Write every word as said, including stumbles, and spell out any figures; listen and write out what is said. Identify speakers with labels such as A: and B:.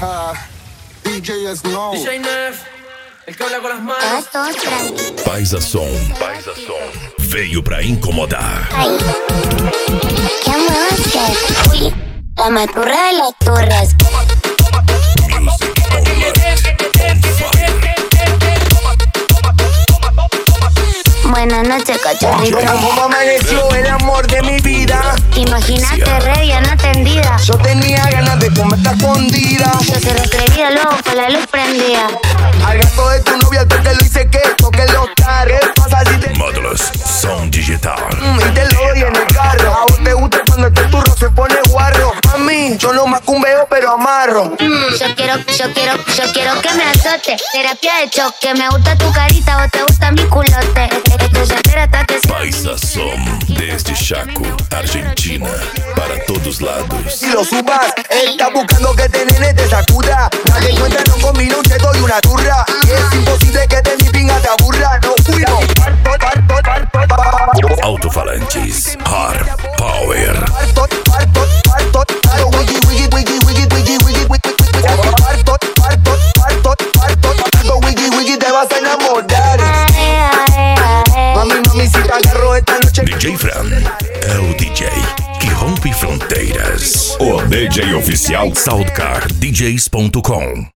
A: D J Snow.
B: D J Neff, el que habla con las manos.
C: Todos tranqui.
D: Paisa Som, Paisa Som, veio pra incomodar.
C: Ay, ¿qué muevas? Uy, la maturra de las turras.
D: Music online, on fire.
C: Buenas noches, cachorrito.
E: ¿Cómo amaneció el amor de mi vida?
C: Imaginaste re ya no atendida.
E: Yo tenía ganas de comerte escondida.
C: Yo se requería luego con la luz prendida.
E: Al gato de tu novia, al toque lo hice que toque los tares. ¿Qué pasa si te
D: Módulos Som Digital.
E: Mm, y te lo doy en el carro? A vos te gusta cuando este turro se pone guarro. A mí, yo no macumbeo, pero amarro.
C: Mm, yo quiero, yo quiero, yo quiero que me azote. Terapia de choque, me gusta tu carita, vos te gusta mi culote. Estoy soltera hasta que se...
D: Paisa Som, desde Chaco, Argentina, para todos lados.
E: Si lo subas, él está buscando que te nene te sacuda. La que cuenta no combina, te doy una turra. Y es imposible que de mi pinga te aburra. No cuido.
D: Alto-falantes, hard power.
E: Te vas a enamorar.
C: Ay, ay, ay.
E: Mami, mami, si te agarro esta noche.
D: D J Fran é o D J que rompe fronteiras. O D J oficial Soundcar D Js ponto com.